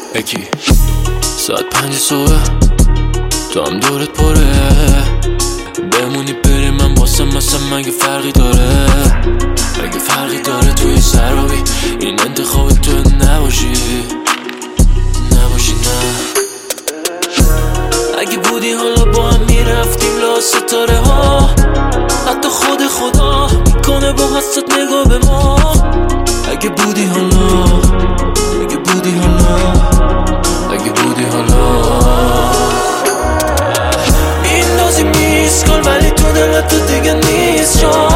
اکی ساعت 5 صبح تو هم دورت پره، بمونی بری من واسه مثل مگه فرقی داره؟ مگه فرقی داره توی سرابی این انتخاب تو نباشی نه. اگه بودی حالا با هم میرفتیم لا ستاره ها، حتی خود خدا میکنه با حست نگاه به ما. اگه بودی حالا، اگه بودی حالا، اگه بودی حالا این نازی میسکال ولی تو دلت تو دیگه نیست جان.